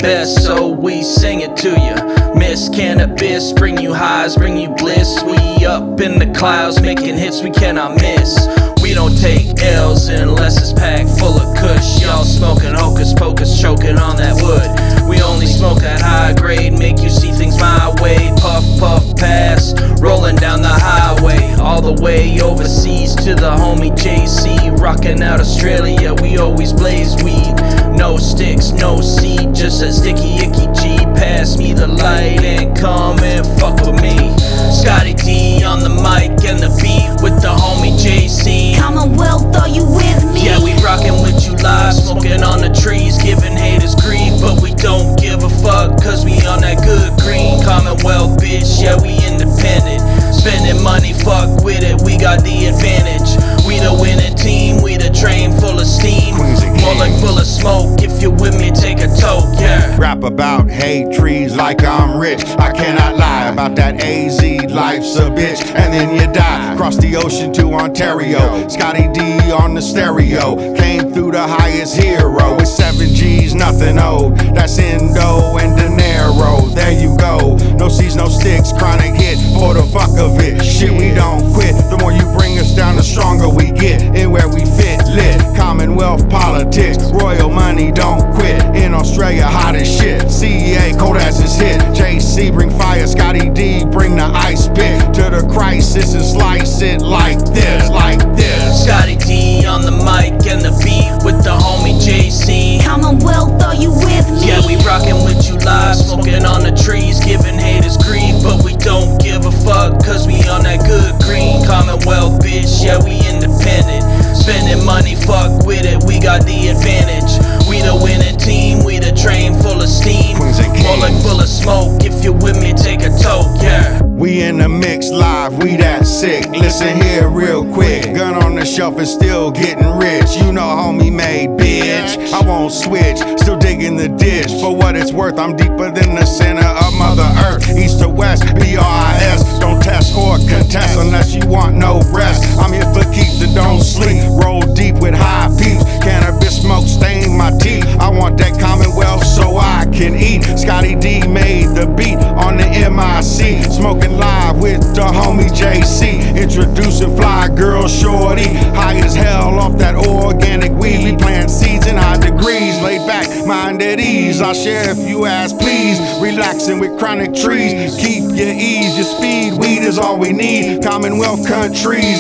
best, so we sing it to you. Miss Cannabis, bring you highs, bring you bliss. We up in the clouds, making hits we cannot miss. We don't take L's unless it's packed full of kush. Y'all smoking hocus pocus, choking on that wood. We only smoke that high grade, make you see things my way. Puff, puff, pass, rolling down the highway. All the way overseas to the homie JC. Rocking out Australia, we always blaze weed. No sticks, no seed, just a sticky icky G. Pass me the light and come and fuck with me. Scotty D on the mic and the beat with the homie JC. Commonwealth, are you with me? Yeah, we rockin' with you live, smoking on the trees, giving haters grief, but we don't give a fuck, cause we on that good green. Commonwealth, bitch, yeah, we independent. Spending money, fuck with it, we got the advantage. We the winning team, we the train full of steam. More like full of smoke, if you're with me, take a toke, yeah. Rap about hate trees like I'm rich. I cannot lie about that AZ, life's a bitch, and then you die. Cross the ocean to Ontario, Scotty D on the stereo. Came through the highest hero with 7 G's, nothing old. That's Indo and Dinero, there you go. No seeds, no sticks, chronic hit for the fuck of it. Shit, we don't quit. The more you bring us down, the stronger we get. In where we fit, lit. Commonwealth politics, royal money, don't quit. In Australia, hot as shit. CEA, cold as his hit. JC, bring fire. Scotty D, bring the ice pick to the crisis and slice it like this, like this. Scotty D on the mic and the beat with the homie JC. Commonwealth, are you with me? Yeah, we rockin' with you live, smoking on the trees, giving haters grief, but we don't give a fuck, cause we on that good green. Commonwealth, bitch, yeah, we independent. Spending money, fuck with it, we got the advantage. We the winning team, we the train full of steam. More like full of smoke, if you're with me, take a toke, yeah. We in the mix live, we that sick. Listen here real quick. Gun on the shelf and still getting rich. You know homie made, bitch. I won't switch, still digging the ditch. For what it's worth, I'm deeper than the center of Mother Earth. East to west, BRIS. Don't test or contest unless you want no rest. I'm here for keeps and don't sleep. Roll deep with high peaks. Cannabis smoke stain my teeth. I want that Commonwealth so I can eat. Scotty D made the beat on the MIC. Smoking live with the homie JC. Introducing fly girl shorty. High as hell off that organic weed. We plant seeds in high degrees. Laid back, mind at ease. I'll share if you ask, please. Relaxing with chronic trees. Keep your ease, your speed. Weed is all we need. Commonwealth countries.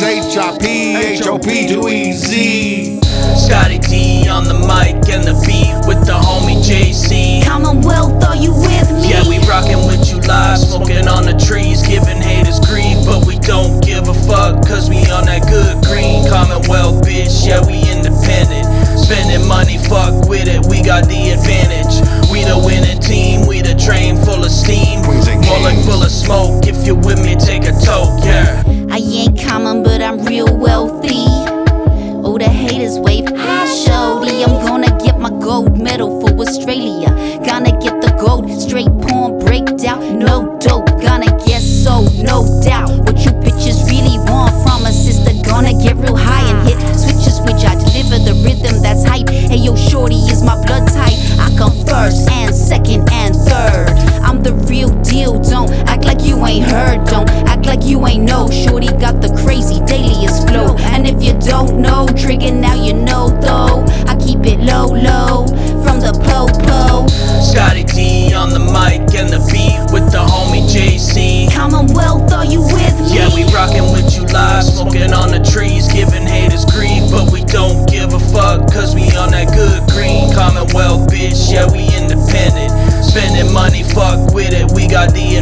HIP, HOP, too easy. Scotty D on the mic and the beat with the homie JC. Commonwealth, are you with me? Yeah, we rockin' with you live, smoking on the trees, giving haters grief, but we don't give a fuck, cause we on that good green. Commonwealth, bitch, yeah, we independent. Spending money, fuck with it, we got the advantage. We the winning team, we the train full of steam. More like full of smoke, if you're with me, take a toke, yeah. I ain't common, but I'm real wealthy. Oh, the haters wave, hi shorty. I'm gonna get my gold medal for Australia. Gonna get the gold, straight porn breakdown. No dope, gonna get sold, no doubt. What you bitches really want from a sister, gonna get real high and hit switches, which I deliver the rhythm that's hype. Hey yo, shorty is my blood type. I come first and second and third. I'm the real deal, don't act like you ain't heard. Don't act like you ain't know. Shorty got the crazy dailiest flow. And if you don't know, trigger now you know though. I keep it low, low, from the po-po. Scotty D on the mic and the beat with the homie JC. Commonwealth, are you with me? Yeah, we rockin' with you live, smoking on the trees, giving haters grief, but we don't give a fuck, cause we on that good green. Commonwealth, bitch, yeah, we independent. Spending money, fuck with it, we got the